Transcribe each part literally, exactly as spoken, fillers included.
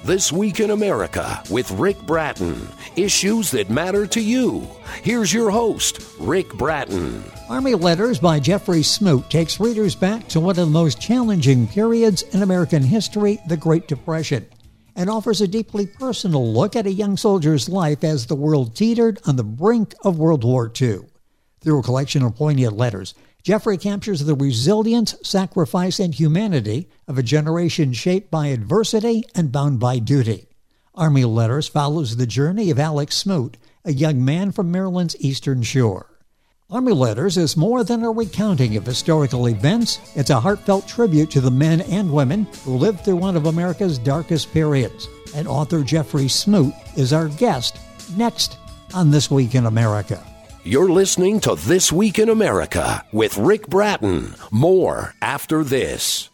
This Week in America with Rick Bratton. Issues that matter to you. Here's your host, Rick Bratton. Army Letters by Jeffrey Smoot takes readers back to one of the most challenging periods in American history, the Great Depression, and offers a deeply personal look at a young soldier's life as the world teetered on the brink of World War Two. Through a collection of poignant letters, Jeffrey captures the resilience, sacrifice, and humanity of a generation shaped by adversity and bound by duty. Army Letters follows the journey of Alex Smoot, a young man from Maryland's Eastern Shore. Army Letters is more than a recounting of historical events. It's a heartfelt tribute to the men and women who lived through one of America's darkest periods. And author Jeffrey Smoot is our guest next on This Week in America. You're listening to This Week in America with Rick Bratton. More after this.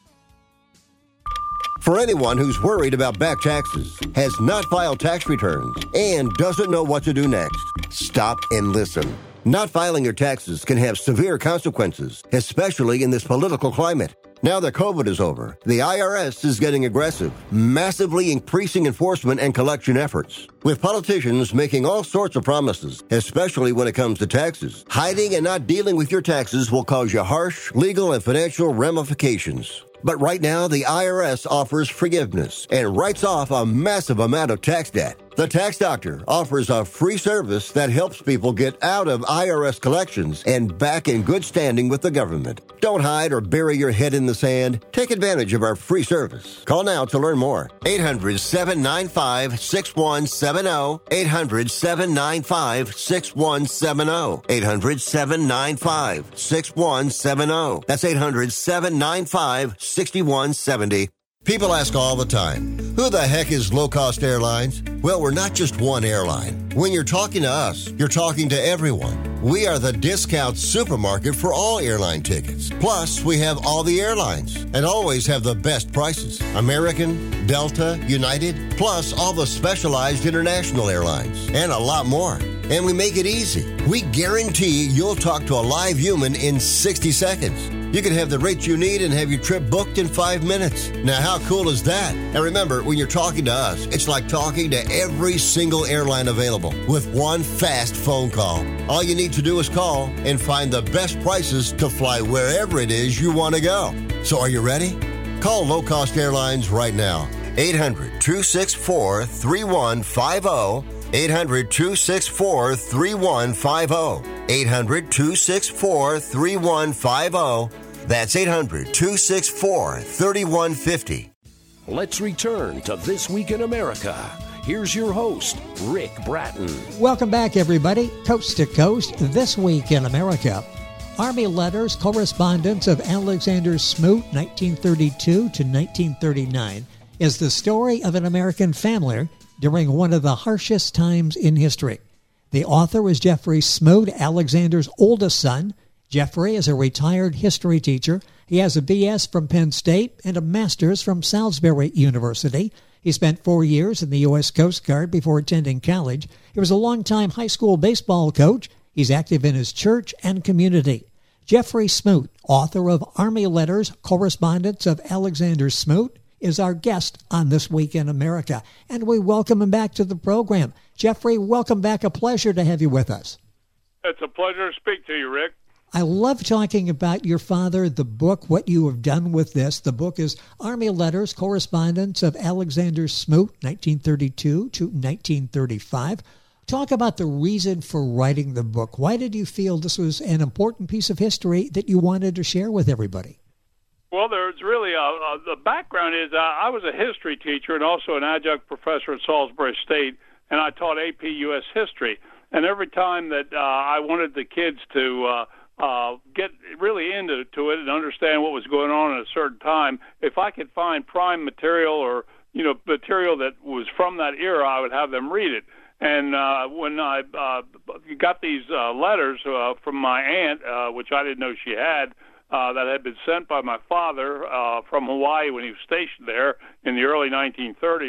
For anyone who's worried about back taxes, has not filed tax returns, and doesn't know what to do next, stop and listen. Not filing your taxes can have severe consequences, especially in this political climate. Now that COVID is over, the I R S is getting aggressive, massively increasing enforcement and collection efforts. With politicians making all sorts of promises, especially when it comes to taxes, hiding and not dealing with your taxes will cause you harsh legal and financial ramifications. But right now, the I R S offers forgiveness and writes off a massive amount of tax debt. The Tax Doctor offers a free service that helps people get out of I R S collections and back in good standing with the government. Don't hide or bury your head in the sand. Take advantage of our free service. Call now to learn more. eight hundred, seven nine five, six one seven zero. eight hundred, seven nine five, six one seven zero. eight hundred, seven nine five, six one seven zero. That's eight hundred, seven nine five, six one seven zero. People ask all the time, who the heck is Low Cost Airlines? Well, we're not just one airline. When you're talking to us, you're talking to everyone. We are the discount supermarket for all airline tickets. Plus, we have all the airlines and always have the best prices. American, Delta, United, plus all the specialized international airlines and a lot more. And we make it easy. We guarantee you'll talk to a live human in sixty seconds. You can have the rates you need and have your trip booked in five minutes. Now, how cool is that? And remember, when you're talking to us, it's like talking to every single airline available with one fast phone call. All you need to do is call and find the best prices to fly wherever it is you want to go. So are you ready? Call Low Cost Airlines right now. eight hundred, two six four, three one five zero. eight hundred, two six four, three one five zero. eight hundred, two six four, three one five zero. That's eight hundred, two six four, three one five zero. Let's return to This Week in America. Here's your host, Rick Bratton. Welcome back, everybody. Coast to Coast, This Week in America. Army Letters, Correspondence of Alexander Smoot, nineteen thirty-two to nineteen thirty-nine, is the story of an American family during one of the harshest times in history. The author is Jeffrey Smoot, Alexander's oldest son. Jeffrey is a retired history teacher. He has a B S from Penn State and a master's from Salisbury University. He spent four years in the U S Coast Guard before attending college. He was a longtime high school baseball coach. He's active in his church and community. Jeffrey Smoot, author of Army Letters, Correspondence of Alexander Smoot, is our guest on This Week in America, and we welcome him back to the program. Jeffrey, welcome back. A pleasure to have you with us. It's a pleasure to speak to you, Rick. I love talking about your father, the book, what you have done with this. The book is Army Letters, Correspondence of Alexander Smoot, nineteen thirty-two to nineteen thirty-five. Talk about the reason for writing the book. Why did you feel this was an important piece of history that you wanted to share with everybody? Well, there's really a, a, the background is uh, I was a history teacher and also an adjunct professor at Salisbury State, and I taught A P U S history. And every time that uh, I wanted the kids to uh, uh, get really into to it and understand what was going on at a certain time, if I could find prime material or you know material that was from that era, I would have them read it. And uh, when I uh, got these uh, letters uh, from my aunt, uh, which I didn't know she had, Uh, that had been sent by my father uh, from Hawaii when he was stationed there in the early nineteen thirties,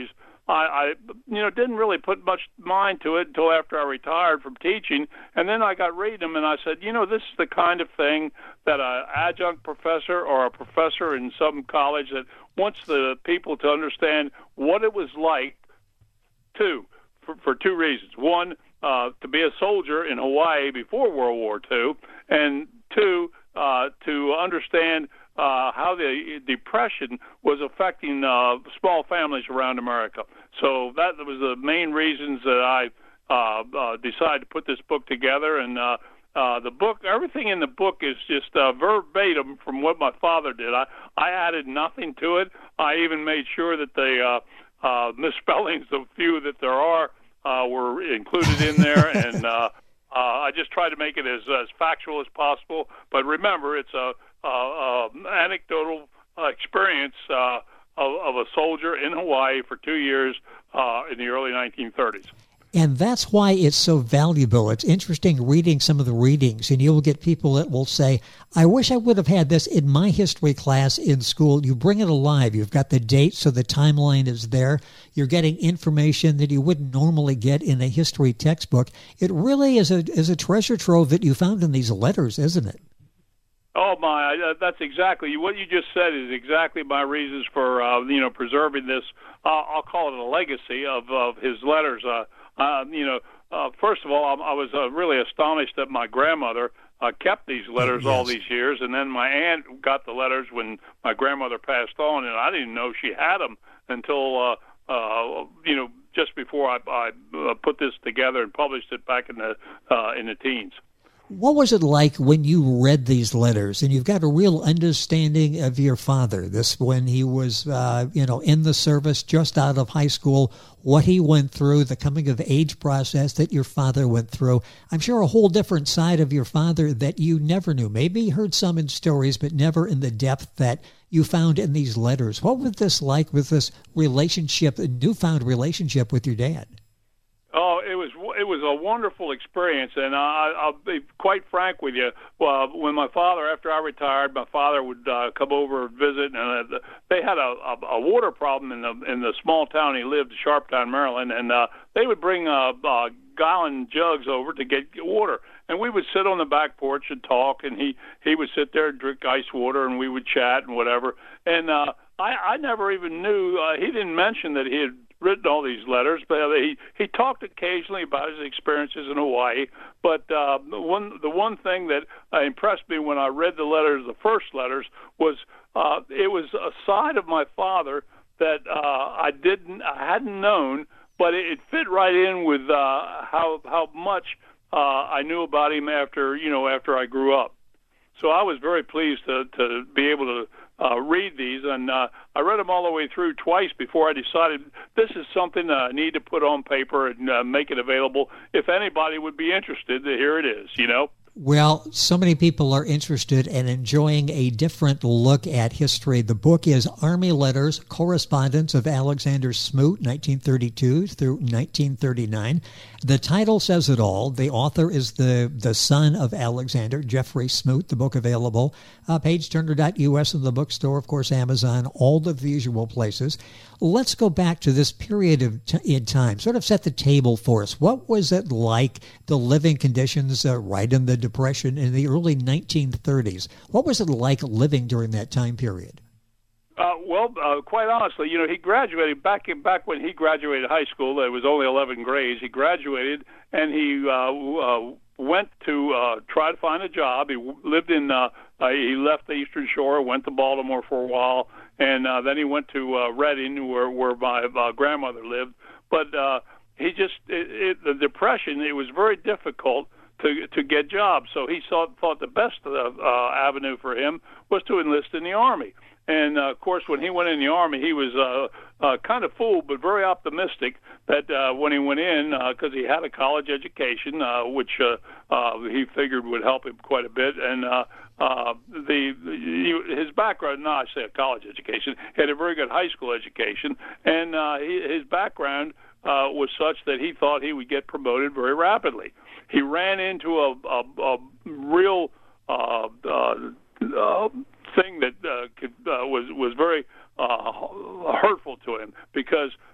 I, I, you know, didn't really put much mind to it until after I retired from teaching, and then I got reading them, and I said, you know, this is the kind of thing that an adjunct professor or a professor in some college that wants the people to understand what it was like to, for, for two reasons. One, uh, to be a soldier in Hawaii before World War Two, and two, uh, to understand Uh, how the Depression was affecting uh, small families around America. So that was the main reasons that I uh, uh, decided to put this book together. And uh, uh, the book, everything in the book is just uh, verbatim from what my father did. I, I added nothing to it. I even made sure that the uh, uh, misspellings, the few that there are, uh, were included in there. and uh, uh, I just tried to make it as, as factual as possible. But remember, it's a Uh, uh, anecdotal uh, experience uh, of, of a soldier in Hawaii for two years uh, in the early nineteen thirties. And that's why it's so valuable. It's interesting reading some of the readings, and you'll get people that will say, I wish I would have had this in my history class in school. You bring it alive. You've got the date, so the timeline is there. You're getting information that you wouldn't normally get in a history textbook. It really is a, is a treasure trove that you found in these letters, isn't it? Oh my! Uh, that's exactly what you just said. Is exactly my reasons for uh, you know preserving this. Uh, I'll call it a legacy of, of his letters. Uh, uh, you know, uh, first of all, I, I was uh, really astonished that my grandmother uh, kept these letters yes. all these years, and then my aunt got the letters when my grandmother passed on, and I didn't know she had them until uh, uh, you know just before I, I uh, put this together and published it back in the uh, in the teens. What was it like when you read these letters and you've got a real understanding of your father, this when he was, uh, you know, in the service, just out of high school, what he went through, the coming of age process that your father went through? I'm sure a whole different side of your father that you never knew. Maybe you heard some in stories, but never in the depth that you found in these letters. What was this like with this relationship, a newfound relationship with your dad? Oh, it was it was a wonderful experience, and I, I'll be quite frank with you. Well, when my father, after I retired, my father would uh, come over and visit, and uh, they had a, a, a water problem in the in the small town he lived, Sharptown, Maryland, and uh, they would bring uh, uh, gallon jugs over to get water, and we would sit on the back porch and talk, and he he would sit there and drink ice water, and we would chat and whatever, and uh, I I never even knew uh, he didn't mention that he had written all these letters, but he he talked occasionally about his experiences in Hawaii. But uh, the one the one thing that uh, impressed me when I read the letters, the first letters, was uh, it was a side of my father that uh, I didn't I hadn't known, but it, it fit right in with uh, how how much uh, I knew about him after you know after I grew up. So I was very pleased to to be able to Uh, read these, and uh, I read them all the way through twice before I decided this is something that I need to put on paper and uh, make it available. If anybody would be interested, here it is, you know. Well, so many people are interested and enjoying a different look at history. The book is Army Letters, Correspondence of Alexander Smoot, nineteen thirty-two through nineteen thirty-nine. The title says it all. The author is the, the son of Alexander, Jeffrey Smoot. The book available, uh, page turner dot U S in the bookstore, of course, Amazon, all of the usual places. Let's go back to this period of t- in time. Sort of set the table for us. What was it like, the living conditions uh, right in the Depression in the early nineteen thirties? What was it like living during that time period? Uh, well, uh, quite honestly, you know, he graduated back in, back when he graduated high school. It was only eleven grades. He graduated, and he uh, uh, went to uh, try to find a job. He lived in. Uh, uh, he left the Eastern Shore, went to Baltimore for a while, and uh, then he went to uh, Reading, where where my uh, grandmother lived. But uh, he just it, it, the Depression. It was very difficult to to get jobs. So he thought thought the best uh, uh, avenue for him was to enlist in the Army. And, uh, of course, when he went in the Army, he was uh, uh, kind of fooled but very optimistic that uh, when he went in, because uh, he had a college education, uh, which uh, uh, he figured would help him quite a bit. And uh, uh, the, the his background, no, I say a college education, he had a very good high school education. And uh, he, his background uh, was such that he thought he would get promoted very rapidly. He ran into a, a, a real uh, uh, uh, thing that uh, could, uh, was was very uh, hurtful to him, because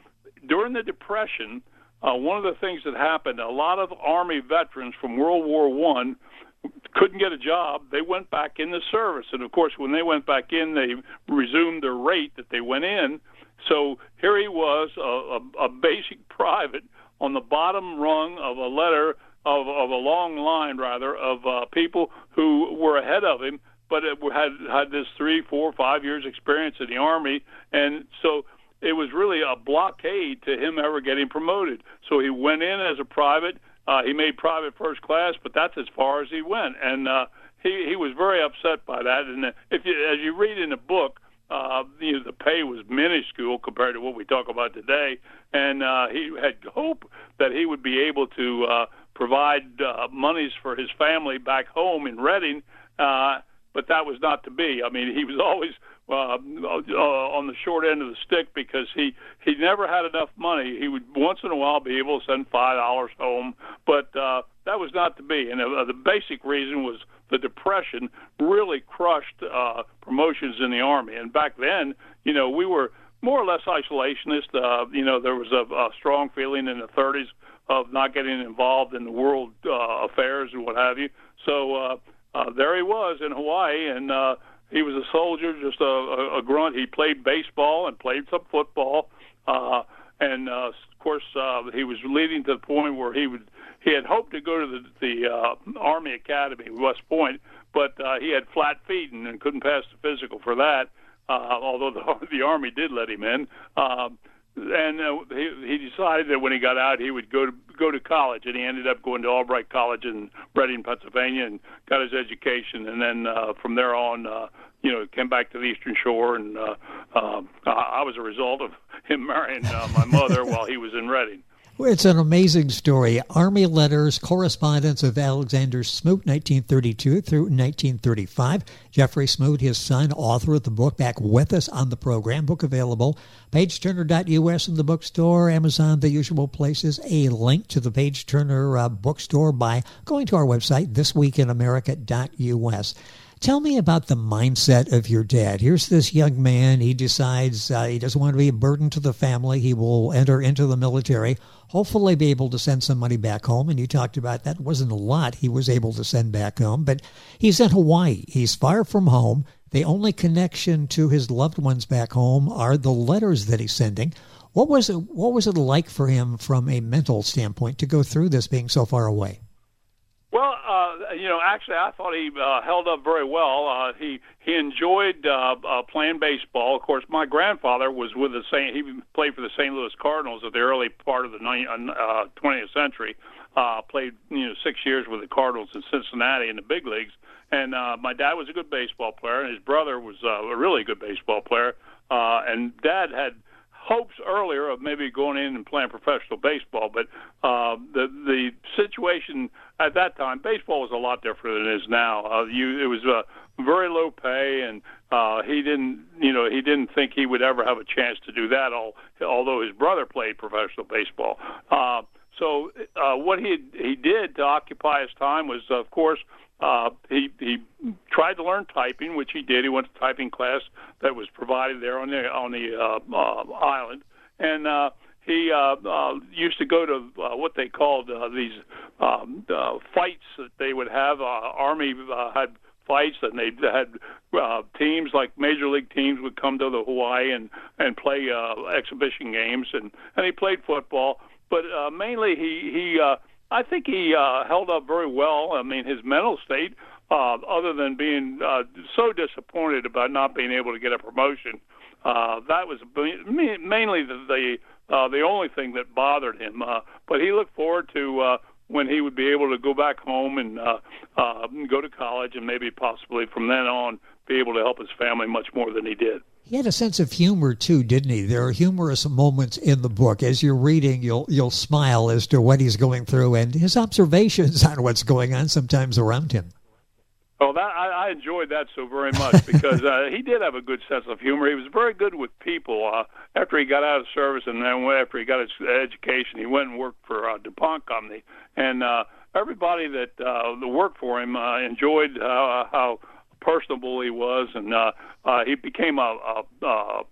during the Depression, uh, one of the things that happened, a lot of Army veterans from World War One couldn't get a job. They went back in the service. And, of course, when they went back in, they resumed their rate that they went in. So here he was, a, a, a basic private on the bottom rung of a letter, of, of a long line, rather, of uh, people who were ahead of him, but it had had this three, four, five years experience in the Army. And so it was really a blockade to him ever getting promoted. So he went in as a private. Uh, he made private first class, but that's as far as he went. And uh, he, he was very upset by that. And if you, as you read in the book, uh, you know, the pay was minuscule compared to what we talk about today. And uh, he had hope that he would be able to uh, provide uh, monies for his family back home in Reading, uh, but that was not to be. I mean, he was always uh, uh, on the short end of the stick because he, he never had enough money. He would once in a while be able to send five dollars home, but uh, that was not to be. And uh, the basic reason was the Depression really crushed uh, promotions in the Army. And back then, you know, we were more or less isolationist. Uh, you know, there was a, a strong feeling in the thirties of not getting involved in the world uh, affairs and what have you. So uh, uh, there he was in Hawaii, and uh, he was a soldier, just a, a, a grunt. He played baseball and played some football, uh, and uh, of course uh, he was leading to the point where he would. He had hoped to go to the, the uh, Army Academy, West Point, but uh, he had flat feet and, and couldn't pass the physical for that. Uh, although the, the Army did let him in. Um, And uh, he, he decided that when he got out, he would go to go to college, and he ended up going to Albright College in Reading, Pennsylvania, and got his education. And then uh, from there on, uh, you know, came back to the Eastern Shore, and uh, uh, I was a result of him marrying uh, my mother while he was in Reading. It's an amazing story. Army Letters, Correspondence of Alexander Smoot, nineteen thirty-two through nineteen thirty-five. Jeffrey Smoot, his son, author of the book, back with us on the program. Book available, page turner dot U S in the bookstore, Amazon, the usual places. A link to the Page Turner uh, bookstore by going to our website, this week in america dot U S. Tell me about the mindset of your dad. Here's this young man. He decides uh, he doesn't want to be a burden to the family. He will enter into the military, hopefully be able to send some money back home. And you talked about that wasn't a lot he was able to send back home. But he's in Hawaii. He's far from home. The only connection to his loved ones back home are the letters that he's sending. What was it, what was it like for him from a mental standpoint to go through this being so far away? Well, uh, you know, actually, I thought he uh, held up very well. Uh, he he enjoyed uh, uh, playing baseball. Of course, my grandfather was with the Saint. He played for the Saint Louis Cardinals at the early part of the uh, twentieth century. Uh, played you know six years with the Cardinals in Cincinnati in the big leagues. And uh, my dad was a good baseball player, and his brother was uh, a really good baseball player. Uh, and Dad had hopes earlier of maybe going in and playing professional baseball, but uh, the the situation at that time, baseball was a lot different than it is now. Uh, you, it was uh, very low pay, and uh, he didn't, you know, he didn't think he would ever have a chance to do that. All, although his brother played professional baseball, uh, so uh, what he he did to occupy his time was, of course, uh, he he tried to learn typing, which he did. He went to typing class that was provided there on the on the uh, uh, island, and uh, he uh, uh, used to go to uh, what they called uh, these um, uh, fights that they would have. Uh, Army uh, had fights, and they had uh, teams like major league teams would come to the Hawaii and and play uh, exhibition games, and and he played football, but uh, mainly he he. Uh, I think he uh, held up very well. I mean, his mental state, uh, other than being uh, so disappointed about not being able to get a promotion, uh, that was mainly the the, uh, the only thing that bothered him. Uh, but he looked forward to uh, when he would be able to go back home and uh, uh, go to college, and maybe possibly from then on be able to help his family much more than he did. He had a sense of humor, too, didn't he? There are humorous moments in the book. As you're reading, you'll you'll smile as to what he's going through and his observations on what's going on sometimes around him. Oh, that I, I enjoyed that so very much because uh, he did have a good sense of humor. He was very good with people. Uh, after he got out of service and then after he got his education, he went and worked for uh, DuPont Company. And uh, everybody that uh, worked for him uh, enjoyed uh, how personable he was, and uh, uh, he became a, a, a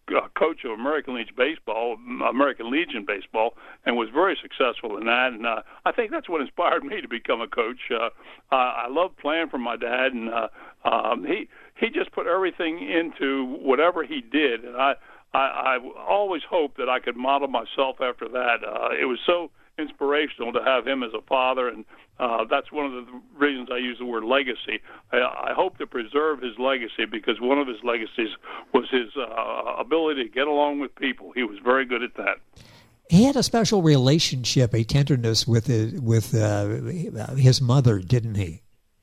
uh, coach of American Legion baseball, American Legion baseball, and was very successful in that. And uh, I think that's what inspired me to become a coach. Uh, I loved playing for my dad, and uh, um, he he just put everything into whatever he did, and I I, I always hoped that I could model myself after that. Uh, it was so inspirational to have him as a father, and uh, that's one of the reasons I use the word legacy. I, I hope to preserve his legacy because one of his legacies was his uh, ability to get along with people. He was very good at that. He had a special relationship, a tenderness with his, with uh, his mother, didn't he?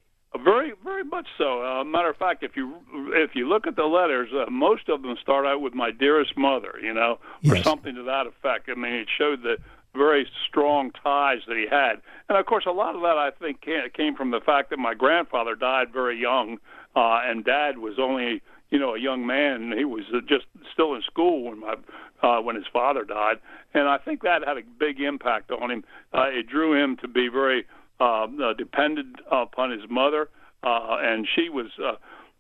Very, very much so. Uh, matter of fact, if you if you look at the letters, uh, most of them start out with "my dearest mother," you know, or yes. something to that effect. I mean, it showed the very strong ties that he had, and of course, a lot of that I think came from the fact that my grandfather died very young, uh, and Dad was only, you know, a young man. He was just still in school when my uh, when his father died, and I think that had a big impact on him. Uh, it drew him to be very uh, uh, dependent upon his mother, uh, and she was. Uh,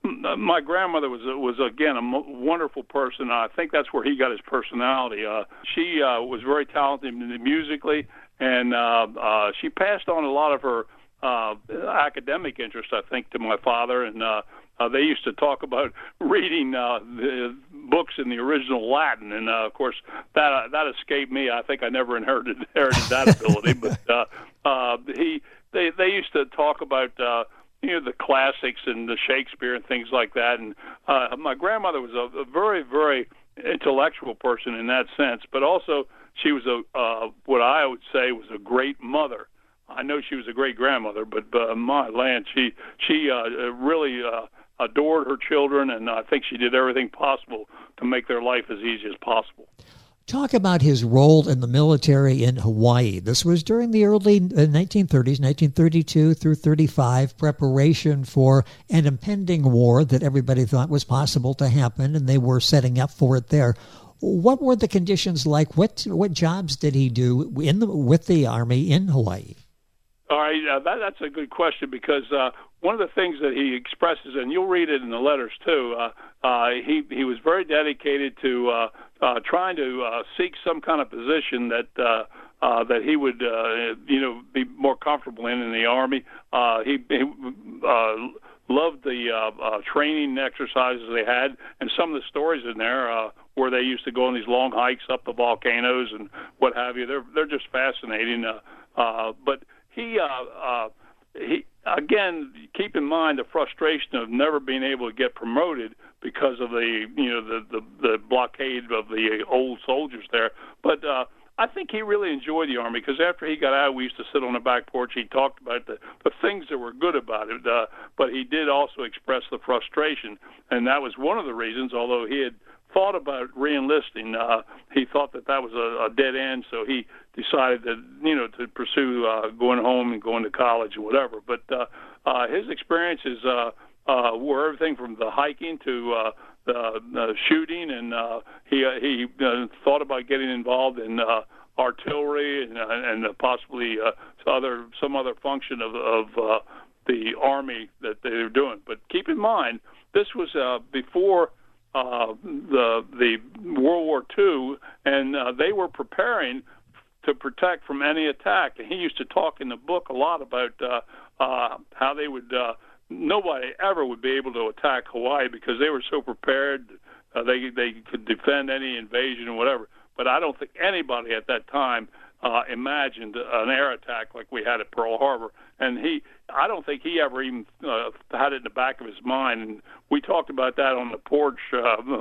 my grandmother was was again a mo- wonderful person. I think that's where he got his personality. Uh, she uh, was very talented musically, and uh, uh, she passed on a lot of her uh, academic interest, I think, to my father. And uh, uh, they used to talk about reading uh, the books in the original Latin, and uh, of course that uh, that escaped me. I think I never inherited inherited that ability, but uh, uh, he they they used to talk about. Uh, You know, the classics and the Shakespeare and things like that. And uh, my grandmother was a, a very, very intellectual person in that sense, but also she was a uh, what I would say was a great mother. I know she was a great grandmother, but uh, my land, she she uh, really uh, adored her children, and I think she did everything possible to make their life as easy as possible. Talk about his role in the military in Hawaii. This was during the early nineteen thirties, nineteen thirty-two through thirty-five, preparation for an impending war that everybody thought was possible to happen, and they were setting up for it there. What were the conditions like? What what jobs did he do in the, with the Army in Hawaii? All right, uh, that, that's a good question because uh, one of the things that he expresses, and you'll read it in the letters too, uh, uh, he he was very dedicated to uh, uh, trying to uh, seek some kind of position that uh, uh, that he would uh, you know be more comfortable in in the Army. Uh, he he uh, loved the uh, uh, training exercises they had, and some of the stories in there uh, where they used to go on these long hikes up the volcanoes and what have you. They're they're just fascinating. Uh, uh, but He, uh, uh, he again, keep in mind the frustration of never being able to get promoted because of the, you know, the, the, the blockade of the old soldiers there. But uh, I think he really enjoyed the Army because after he got out, we used to sit on the back porch. He talked about the, the things that were good about it, uh, but he did also express the frustration, and that was one of the reasons, although he had thought about re-enlisting. Uh, he thought that that was a, a dead end, so he decided that, you know, to pursue uh, going home and going to college or whatever. But uh, uh, his experiences uh, uh, were everything from the hiking to uh, the, the shooting, and uh, he uh, he uh, thought about getting involved in uh, artillery and, uh, and possibly uh, other some other function of, of uh, the Army that they were doing. But keep in mind, this was uh, before Uh, the the World War Two, and uh, they were preparing to protect from any attack. And he used to talk in the book a lot about uh, uh, how they would uh, nobody ever would be able to attack Hawaii because they were so prepared. Uh, they they could defend any invasion or whatever. But I don't think anybody at that time uh, imagined an air attack like we had at Pearl Harbor. And he, I don't think he ever even uh, had it in the back of his mind. And we talked about that on the porch uh,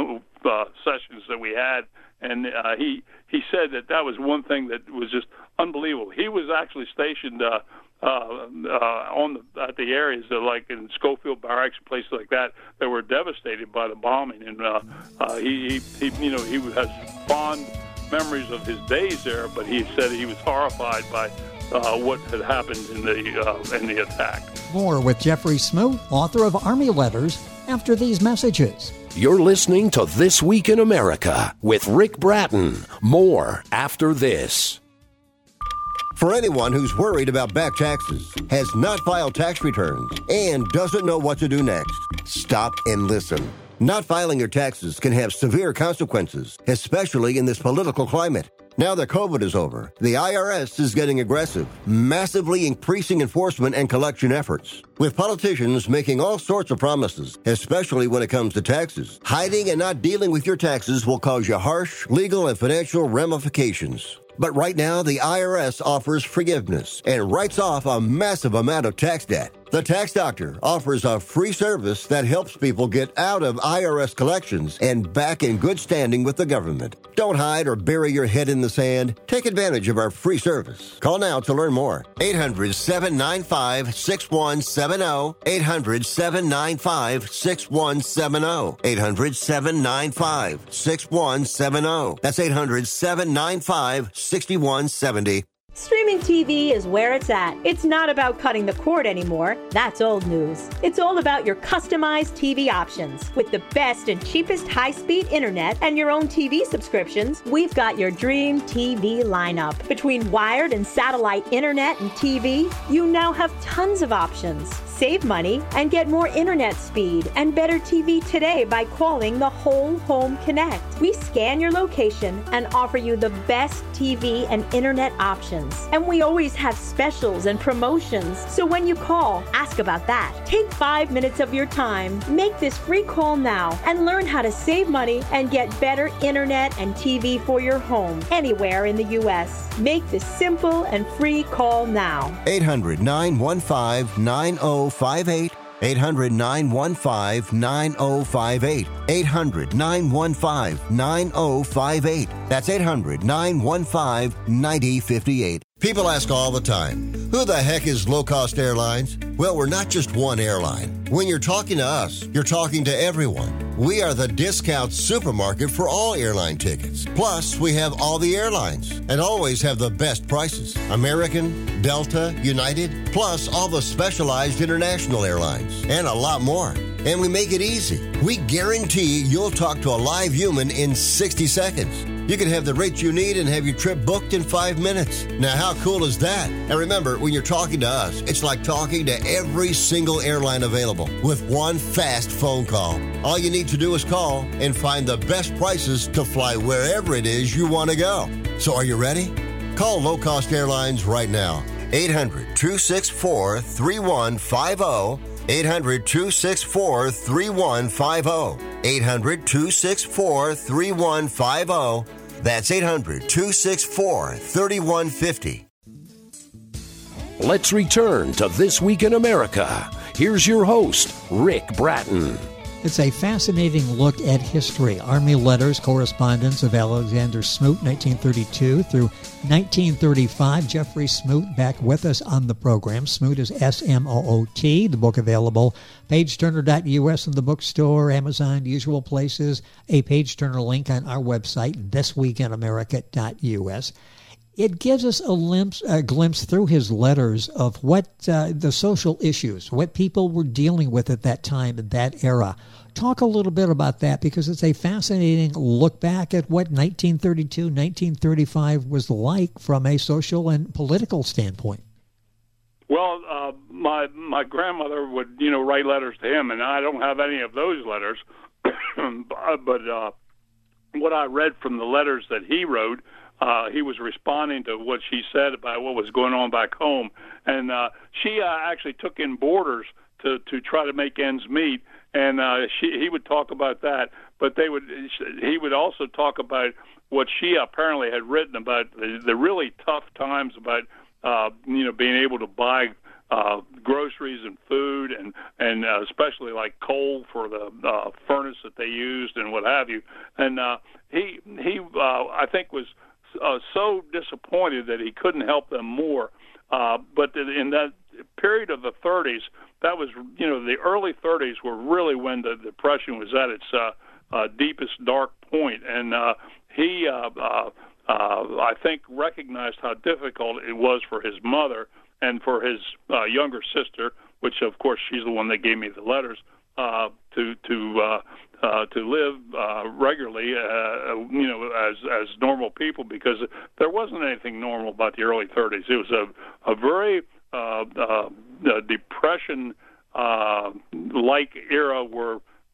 uh, sessions that we had. And uh, he he said that that was one thing that was just unbelievable. He was actually stationed uh, uh, uh, on the at the areas that, like in Schofield Barracks and places like that, that were devastated by the bombing. And uh, uh, he, he he you know he has fond memories of his days there, but he said he was horrified by Uh, what had happened in the uh, in the attack. More with Jeffrey Smoot, author of Army Letters, after these messages. You're listening to This Week in America with Rick Bratton. More after this. For anyone who's worried about back taxes, has not filed tax returns, and doesn't know what to do next, stop and listen. Not filing your taxes can have severe consequences, especially in this political climate. Now that COVID is over, the I R S is getting aggressive, massively increasing enforcement and collection efforts. With politicians making all sorts of promises, especially when it comes to taxes, hiding and not dealing with your taxes will cause you harsh legal and financial ramifications. But right now, the I R S offers forgiveness and writes off a massive amount of tax debt. The Tax Doctor offers a free service that helps people get out of I R S collections and back in good standing with the government. Don't hide or bury your head in the sand. Take advantage of our free service. Call now to learn more. eight hundred, seven nine five, six one seven zero. eight hundred, seven nine five, six one seven zero. eight hundred, seven nine five, six one seven zero. That's eight hundred, seven nine five, six one seven zero. Streaming T V is where it's at. It's not about cutting the cord anymore. That's old news. It's all about your customized T V options. With the best and cheapest high-speed internet and your own T V subscriptions, we've got your dream T V lineup. Between wired and satellite internet and T V, you now have tons of options. Save money and get more internet speed and better T V today by calling the Whole Home Connect. We scan your location and offer you the best T V and internet options. And we always have specials and promotions. So when you call, ask about that. Take five minutes of your time, make this free call now, and learn how to save money and get better internet and T V for your home anywhere in the U S. Make this simple and free call now. eight hundred, nine one five, nine zero five eight. eight hundred, nine one five, nine zero five eight. eight hundred, nine one five, nine zero five eight. That's eight hundred, nine one five, nine zero five eight. People ask all the time, who the heck is Low Cost Airlines? Well, we're not just one airline. When you're talking to us, you're talking to everyone. We are the discount supermarket for all airline tickets. Plus, we have all the airlines and always have the best prices. American, Delta, United, plus all the specialized international airlines and a lot more. And we make it easy. We guarantee you'll talk to a live human in sixty seconds. You can have the rates you need and have your trip booked in five minutes. Now, how cool is that? And remember, when you're talking to us, it's like talking to every single airline available with one fast phone call. All you need to do is call and find the best prices to fly wherever it is you want to go. So are you ready? Call Low Cost Airlines right now. eight hundred, two six four, three one five zero. eight hundred, two six four, three one five zero. eight hundred, two six four, three one five zero. That's eight hundred, two six four, three one five zero. Let's return to This Week in America. Here's your host, Rick Bratton. It's a fascinating look at history. Army letters, correspondence of Alexander Smoot, nineteen thirty-two through nineteen thirty-five. Jeffrey Smoot back with us on the program. Smoot is S M O O T. The book available, page turner dot U S in the bookstore, Amazon, usual places. A Page Turner link on our website, this week in america dot U S. It gives us a glimpse, a glimpse through his letters of what uh, the social issues, what people were dealing with at that time, in that era. Talk a little bit about that, because it's a fascinating look back at what nineteen thirty-two, nineteen thirty-five was like from a social and political standpoint. Well, uh, my my grandmother would, you know, write letters to him, and I don't have any of those letters. but uh, what I read from the letters that he wrote, Uh, he was responding to what she said about what was going on back home, and uh, she uh, actually took in boarders to, to try to make ends meet. And uh, she, he would talk about that, but they would. He would also talk about what she apparently had written about the, the really tough times about uh, you know being able to buy uh, groceries and food, and and uh, especially like coal for the uh, furnace that they used and what have you. And uh, he he uh, I think was. Uh, so disappointed that he couldn't help them more. Uh, but in that period of the thirties, that was, you know, the early thirties were really when the Depression was at its uh, uh, deepest dark point. And uh, he, uh, uh, uh, I think, recognized how difficult it was for his mother and for his uh, younger sister, which, of course, she's the one that gave me the letters, uh, to to uh, uh, to live uh, regularly, uh, you know, as as normal people, because there wasn't anything normal about the early thirties. It was a a very uh, uh, depression uh, like era where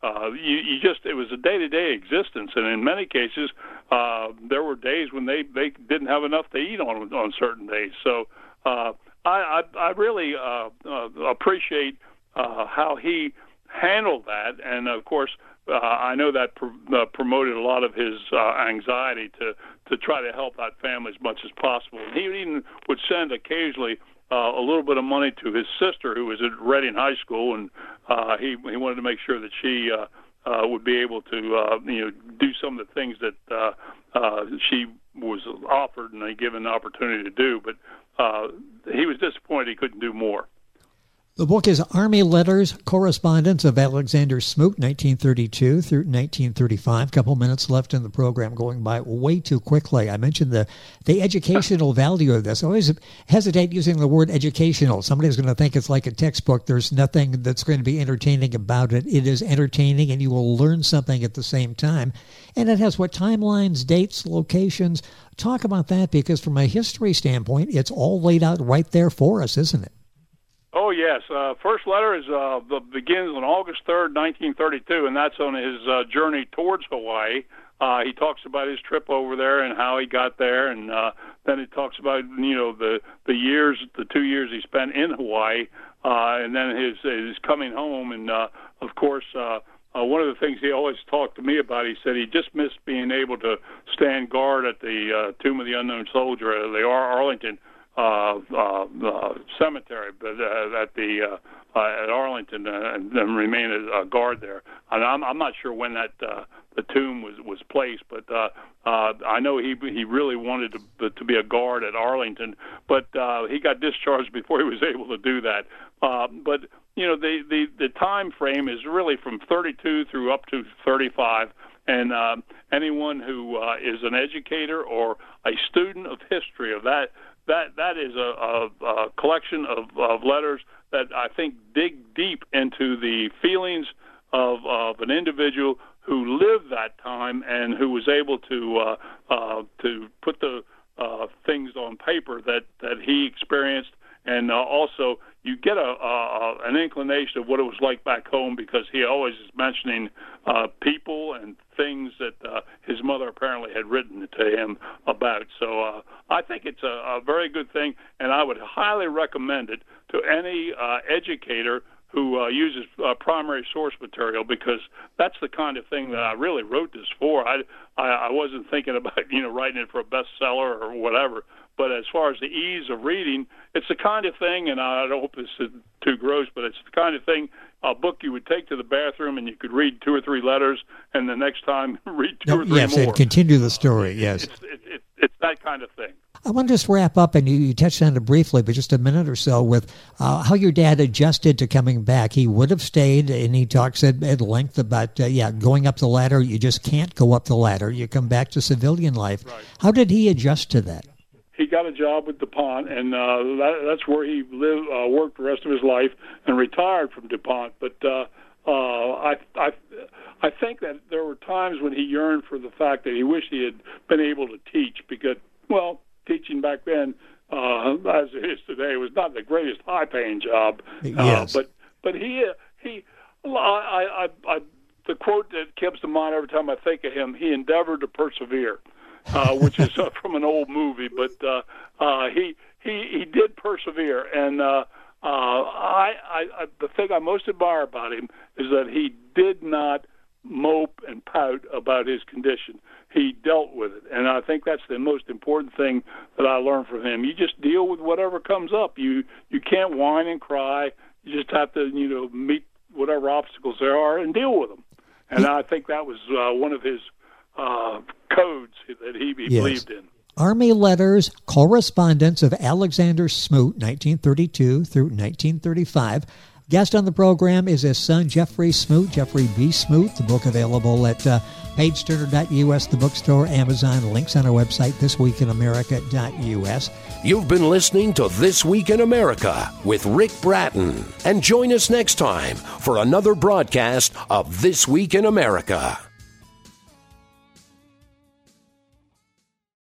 uh, you, you just, it was a day-to-day existence. And in many cases, uh, there were days when they, they didn't have enough to eat on on certain days. So uh, I, I, I really uh, uh, appreciate uh, how he handled that. And, of course, uh, I know that pr- uh, promoted a lot of his uh, anxiety to, to try to help that family as much as possible. And he even would send occasionally uh, a little bit of money to his sister, who was at Reading High School, and uh, he, he wanted to make sure that she uh, uh, would be able to uh, you know, do some of the things that uh, uh, she was offered and given the opportunity to do. But uh, he was disappointed he couldn't do more. The book is Army Letters, Correspondence of Alexander Smoot, nineteen thirty-two through nineteen thirty-five. A couple minutes left in the program, going by way too quickly. I mentioned the, the educational value of this. I always hesitate using the word educational. Somebody's going to think it's like a textbook. There's nothing that's going to be entertaining about it. It is entertaining, and you will learn something at the same time. And it has what timelines, dates, locations. Talk about that, because from a history standpoint, it's all laid out right there for us, isn't it? Oh, yes. Uh, first letter is uh, begins on August third, nineteen thirty-two, and that's on his uh, journey towards Hawaii. Uh, he talks about his trip over there and how he got there, and uh, then he talks about, you know, the, the years, the two years he spent in Hawaii, uh, and then his, his coming home. And, uh, of course, uh, uh, one of the things he always talked to me about, he said he just missed being able to stand guard at the uh, Tomb of the Unknown Soldier, uh, the Ar- Arlington Uh, uh, uh, cemetery, but uh, at the uh, uh, at Arlington, uh, and, and remain a, a guard there. And I'm, I'm not sure when that uh, the tomb was, was placed, but uh, uh, I know he he really wanted to to be a guard at Arlington, but uh, he got discharged before he was able to do that. Uh, but you know, the, the the time frame is really from thirty-two through up to thirty-five. And uh, anyone who uh, is an educator or a student of history of that, that that is a, a, a collection of, of letters that I think dig deep into the feelings of, of an individual who lived that time and who was able to uh, uh, to put the uh, things on paper that, that he experienced. And uh, also, you get a, a an inclination of what it was like back home, because he always is mentioning uh, people and things that uh, his mother apparently had written to him about. So uh, I think it's a, a very good thing, and I would highly recommend it to any uh, educator who uh, uses uh, primary source material, because that's the kind of thing that I really wrote this for. I, I, I wasn't thinking about, you know, writing it for a bestseller or whatever. But as far as the ease of reading, it's the kind of thing, and I don't hope this is too gross, but it's the kind of thing, a book you would take to the bathroom and you could read two or three letters, and the next time read two no, or three yes, more. Yes, and continue the story, yes. It's, it's, it's, it's that kind of thing. I want to just wrap up, and you, you touched on it briefly, but just a minute or so, with uh, how your dad adjusted to coming back. He would have stayed, and he talks at, at length about, uh, yeah, going up the ladder. You just can't go up the ladder. You come back to civilian life. Right. How did he adjust to that? He got a job with DuPont, and uh, that, that's where he lived, uh, worked the rest of his life, and retired from DuPont. But uh, uh, I, I, I think that there were times when he yearned for the fact that he wished he had been able to teach, because, well, teaching back then, uh, as it is today, was not the greatest high-paying job. Yes. Uh, but but he he, I, I, I, the quote that comes to mind every time I think of him: he endeavored to persevere. Uh, which is uh, from an old movie, but uh, uh, he he he did persevere, and uh, uh, I, I, I the thing I most admire about him is that he did not mope and pout about his condition. He dealt with it, and I think that's the most important thing that I learned from him. You just deal with whatever comes up. You you can't whine and cry. You just have to, you know, meet whatever obstacles there are and deal with them. And I think that was uh, one of his Uh, codes that he yes. believed in. Army Letters, Correspondence of Alexander Smoot, nineteen thirty-two through nineteen thirty-five. Guest on the program is his son, Jeffrey Smoot, Jeffrey B. Smoot. The book available at uh, page turner dot U S, the bookstore, Amazon. Links on our website, this week in america dot U S. You've been listening to This Week in America with Rick Bratton. And join us next time for another broadcast of This Week in America.